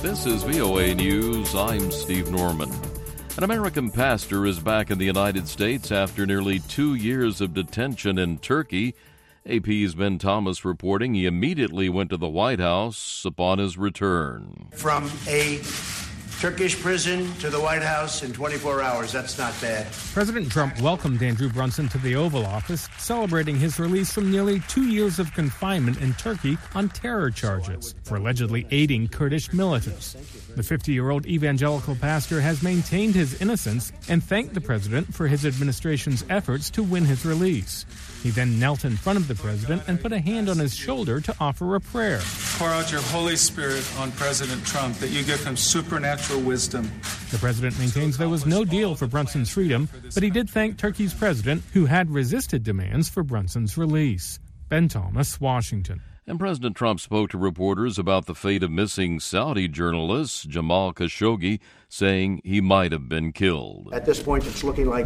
This is VOA News. I'm Steve Norman. An American pastor is back in the United States after nearly 2 years of detention in Turkey. AP's Ben Thomas reporting he immediately went to the White House upon his return. From a Turkish prison to the White House in 24 hours. That's not bad. President Trump welcomed Andrew Brunson to the Oval Office, celebrating his release from nearly 2 years of confinement in Turkey on terror charges for allegedly aiding Kurdish militants. The 50-year-old evangelical pastor has maintained his innocence and thanked the president for his administration's efforts to win his release. He then knelt in front of the president and put a hand on his shoulder to offer a prayer. Pour out your Holy Spirit on President Trump, that you give him supernatural wisdom. The president maintains there was no deal for Brunson's freedom, but he did thank Turkey's president, who had resisted demands for Brunson's release. Ben Thomas, Washington. And President Trump spoke to reporters about the fate of missing Saudi journalist Jamal Khashoggi, saying he might have been killed. At this point, it's looking like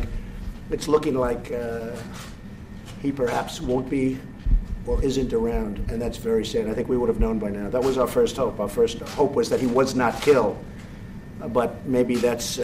he perhaps won't be or isn't around, and that's very sad. I think we would have known by now. That was our first hope. Our first hope was that he was not killed, but maybe that's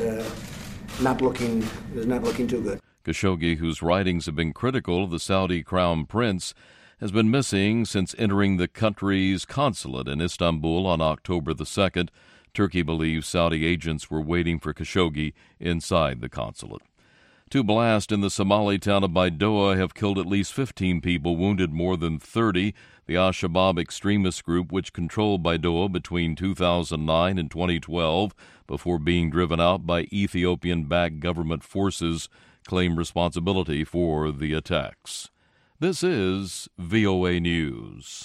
not looking too good. Khashoggi, whose writings have been critical of the Saudi crown prince, has been missing since entering the country's consulate in Istanbul on October the 2nd. Turkey believes Saudi agents were waiting for Khashoggi inside the consulate. Two blasts in the Somali town of Baidoa have killed at least 15 people, wounded more than 30. The Al-Shabaab extremist group, which controlled Baidoa between 2009 and 2012, before being driven out by Ethiopian-backed government forces, claimed responsibility for the attacks. This is VOA News.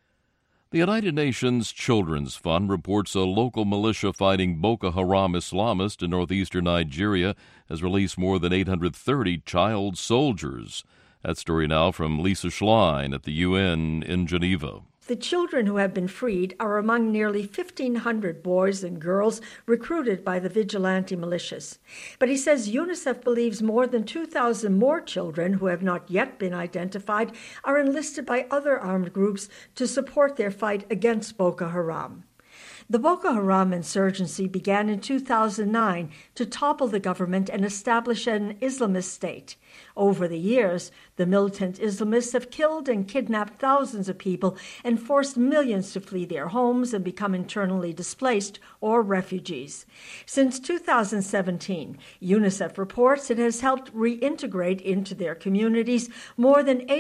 The United Nations Children's Fund reports a local militia fighting Boko Haram Islamists in northeastern Nigeria has released more than 830 child soldiers. That story now from Lisa Schlein at the UN in Geneva. The children who have been freed are among nearly 1,500 boys and girls recruited by the vigilante militias. But he says UNICEF believes more than 2,000 more children who have not yet been identified are enlisted by other armed groups to support their fight against Boko Haram. The Boko Haram insurgency began in 2009 to topple the government and establish an Islamist state. Over the years, the militant Islamists have killed and kidnapped thousands of people and forced millions to flee their homes and become internally displaced or refugees. Since 2017, UNICEF reports it has helped reintegrate into their communities more than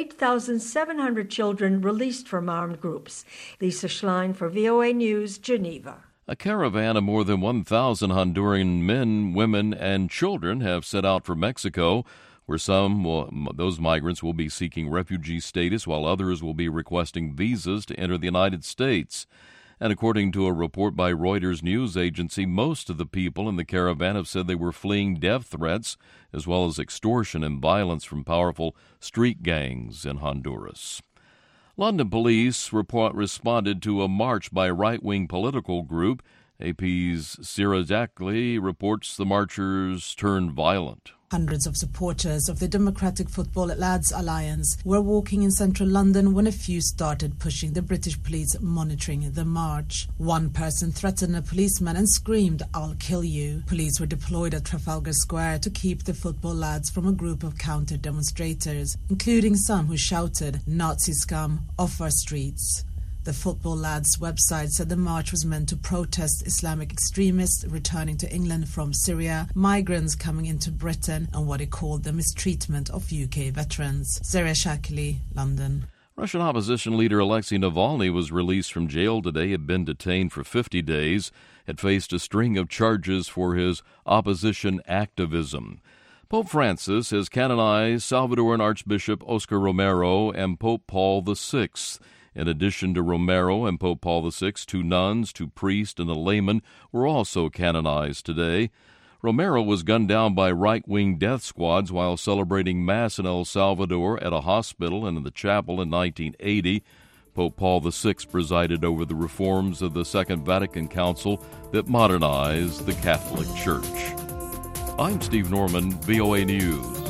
8,700 children released from armed groups. Lisa Schlein for VOA News, Geneva. A caravan of more than 1,000 Honduran men, women, and children have set out for Mexico, where those migrants will be seeking refugee status, while others will be requesting visas to enter the United States. And according to a report by Reuters news agency, most of the people in the caravan have said they were fleeing death threats, as well as extortion and violence from powerful street gangs in Honduras. London police responded to a march by a right-wing political group. AP's Sarah Zackley reports the marchers turned violent. Hundreds of supporters of the Democratic Football Lads Alliance were walking in central London when a few started pushing the British police monitoring the march. One person threatened a policeman and screamed, "I'll kill you." Police were deployed at Trafalgar Square to keep the football lads from a group of counter-demonstrators, including some who shouted, "Nazi scum, off our streets." The Football Lads website said the march was meant to protest Islamic extremists returning to England from Syria, migrants coming into Britain, and what it called the mistreatment of UK veterans. Sarah Shackley, London. Russian opposition leader Alexei Navalny was released from jail today. He had been detained for 50 days, had faced a string of charges for his opposition activism. Pope Francis has canonized Salvadoran Archbishop Oscar Romero and Pope Paul VI. In addition to Romero and Pope Paul VI, 2 nuns, 2 priests, and a layman were also canonized today. Romero was gunned down by right-wing death squads while celebrating Mass in El Salvador at a hospital and in the chapel in 1980. Pope Paul VI presided over the reforms of the Second Vatican Council that modernized the Catholic Church. I'm Steve Norman, VOA News.